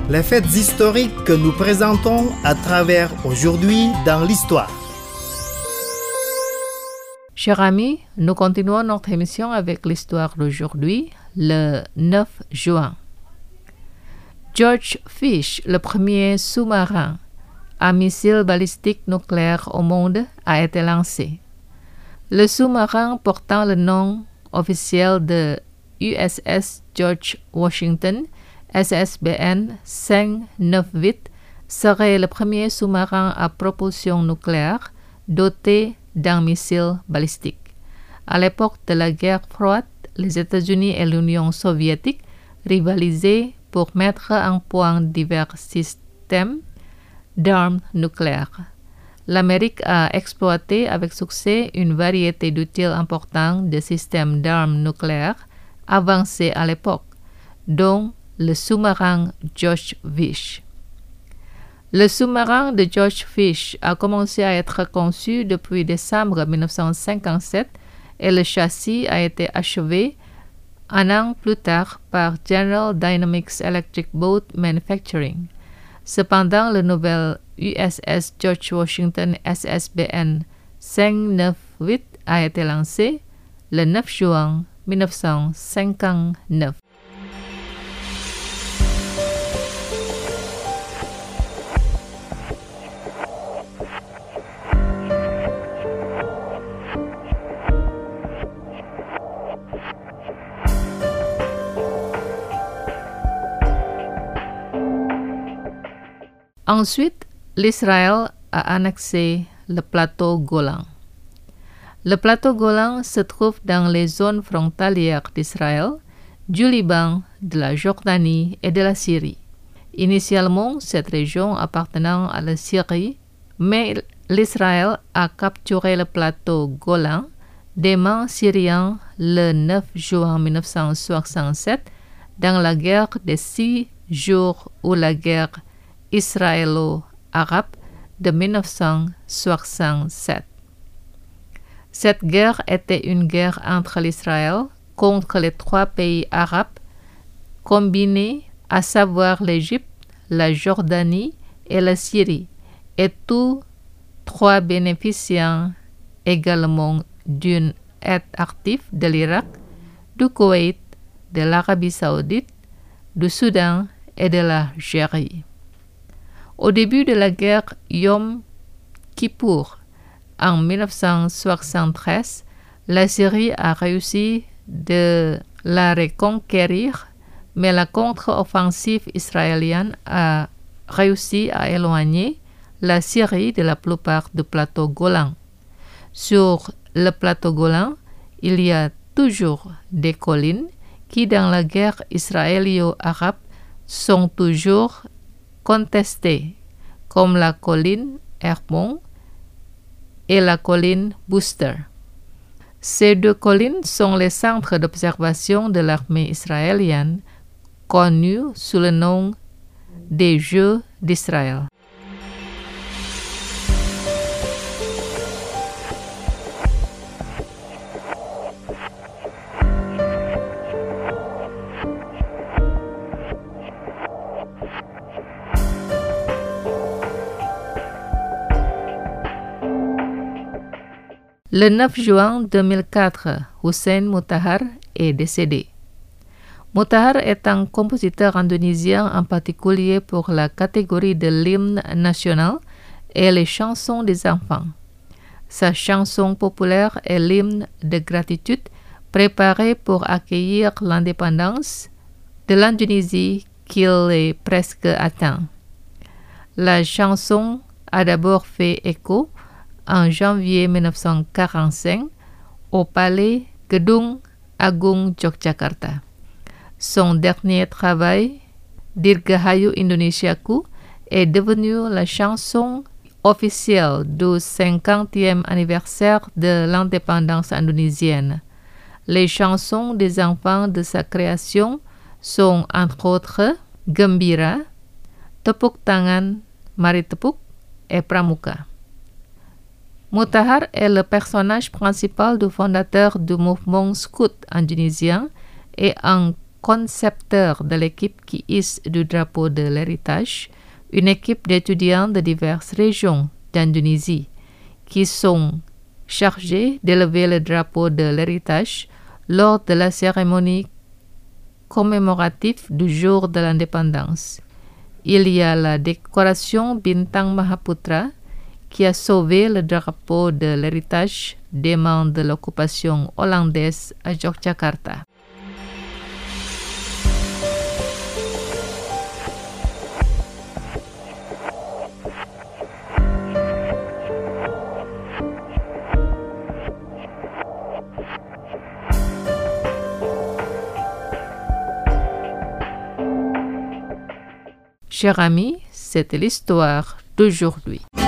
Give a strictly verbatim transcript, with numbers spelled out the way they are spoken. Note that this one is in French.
Les faits historiques que nous présentons à travers Aujourd'hui dans l'Histoire. Chers amis, nous continuons notre émission avec l'histoire d'aujourd'hui, le neuf juin. George Fish, le premier sous-marin à missile balistique nucléaire au monde, a été lancé. Le sous-marin portant le nom officiel de U S S George Washington, S S B N cinq neuf huit, serait le premier sous-marin à propulsion nucléaire doté d'un missile balistique. À l'époque de la guerre froide, les États-Unis et l'Union soviétique rivalisaient pour mettre en point divers systèmes d'armes nucléaires. L'Amérique a exploité avec succès une variété d'outils importants de systèmes d'armes nucléaires avancés à l'époque, dont le sous-marin George Fish. Le sous-marin de George Fish a commencé à être conçu depuis décembre dix-neuf cent cinquante-sept et le châssis a été achevé un an plus tard par General Dynamics Electric Boat Manufacturing. Cependant, le nouvel U S S George Washington S S B N cinq neuf huit a été lancé le neuf juin dix-neuf cent cinquante-neuf. Ensuite, l'Israël a annexé le plateau Golan. Le plateau Golan se trouve dans les zones frontalières d'Israël, du Liban, de la Jordanie et de la Syrie. Initialement, cette région appartenant à la Syrie, mais l'Israël a capturé le plateau Golan des mains syriens le neuf juin dix-neuf cent soixante-sept dans la guerre des six jours ou la guerre israélo-arabe de dix-neuf cent soixante-sept. Cette guerre était une guerre entre l'Israël contre les trois pays arabes combinés, à savoir l'Égypte, la Jordanie et la Syrie, et tous trois bénéficiant également d'une aide active de l'Irak, du Koweït, de l'Arabie saoudite, du Soudan et de l'Algérie. Au début de la guerre Yom Kippour, en dix-neuf cent soixante-treize, la Syrie a réussi de la reconquérir, mais la contre-offensive israélienne a réussi à éloigner la Syrie de la plupart du plateau Golan. Sur le plateau Golan, il y a toujours des collines qui, dans la guerre israélo-arabe, sont toujours contestées, comme la colline Hermon et la colline Booster. Ces deux collines sont les centres d'observation de l'armée israélienne, connus sous le nom des Jeux d'Israël. Le neuf juin deux mille quatre, Hussein Mutahar est décédé. Mutahar est un compositeur indonésien, en particulier pour la catégorie de l'hymne national et les chansons des enfants. Sa chanson populaire est l'hymne de gratitude préparé pour accueillir l'indépendance de l'Indonésie qu'il est presque atteint. La chanson a d'abord fait écho en janvier dix-neuf cent quarante-cinq au palais Gedung Agung Yogyakarta. Son dernier travail, Dirgahayu Indonesiaku, est devenu la chanson officielle du cinquantième anniversaire de l'indépendance indonésienne. Les chansons des enfants de sa création sont entre autres Gembira, Tepuk Tangan, Mari Tepuk et Pramuka. Mutahar est le personnage principal du fondateur du mouvement scout indonésien et un concepteur de l'équipe qui hisse du drapeau de l'héritage, une équipe d'étudiants de diverses régions d'Indonésie qui sont chargés d'élever le drapeau de l'héritage lors de la cérémonie commémorative du jour de l'indépendance. Il y a la décoration Bintang Mahaputra qui a sauvé le drapeau de l'héritage des mains de l'occupation hollandaise à Yogyakarta. Chers amis, c'était l'histoire d'aujourd'hui.